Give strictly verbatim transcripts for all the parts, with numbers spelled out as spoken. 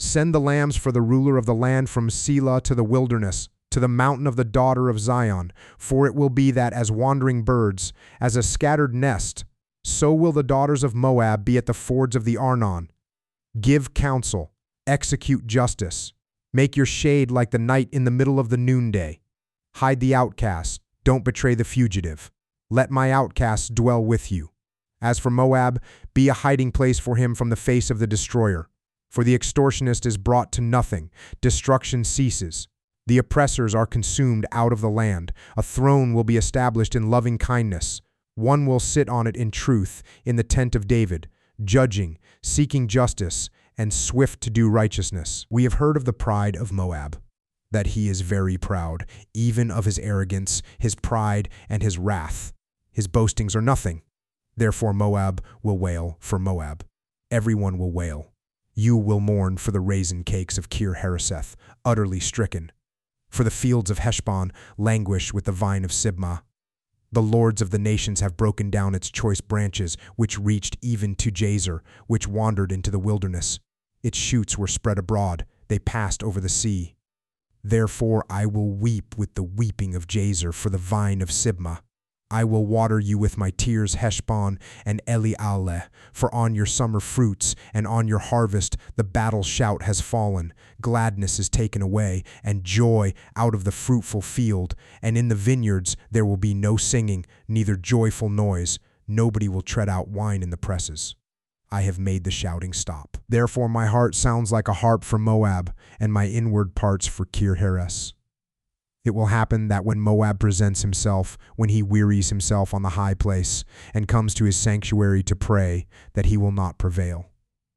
Send the lambs for the ruler of the land from Selah to the wilderness, to the mountain of the daughter of Zion, for it will be that as wandering birds, as a scattered nest, so will the daughters of Moab be at the fords of the Arnon. Give counsel, execute justice. Make your shade like the night in the middle of the noonday. Hide the outcast, don't betray the fugitive. Let my outcasts dwell with you. As for Moab, be a hiding place for him from the face of the destroyer. For the extortionist is brought to nothing, destruction ceases. The oppressors are consumed out of the land. A throne will be established in loving kindness. One will sit on it in truth, in the tent of David, judging, seeking justice, and swift to do righteousness. We have heard of the pride of Moab, that he is very proud, even of his arrogance, his pride, and his wrath. His boastings are nothing. Therefore Moab will wail for Moab. Everyone will wail. You will mourn for the raisin cakes of Kir Hareseth, utterly stricken. For the fields of Heshbon languish with the vine of Sibmah. The lords of the nations have broken down its choice branches, which reached even to Jazer, which wandered into the wilderness. Its shoots were spread abroad, they passed over the sea. Therefore I will weep with the weeping of Jazer for the vine of Sibmah. I will water you with my tears, Heshbon and Elealeh, for on your summer fruits and on your harvest the battle shout has fallen, gladness is taken away, and joy out of the fruitful field, and in the vineyards there will be no singing, neither joyful noise, nobody will tread out wine in the presses. I have made the shouting stop. Therefore my heart sounds like a harp for Moab, and my inward parts for Kir Hares. It will happen that when Moab presents himself, when he wearies himself on the high place, and comes to his sanctuary to pray, that he will not prevail.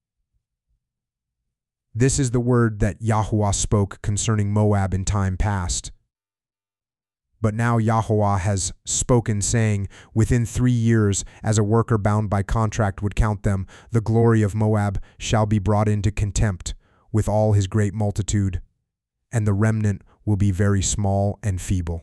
This is the word that Yahuwah spoke concerning Moab in time past. But now Yahuwah has spoken, saying, within three years, as a worker bound by contract would count them, the glory of Moab shall be brought into contempt, with all his great multitude, and the remnant will be very small and feeble.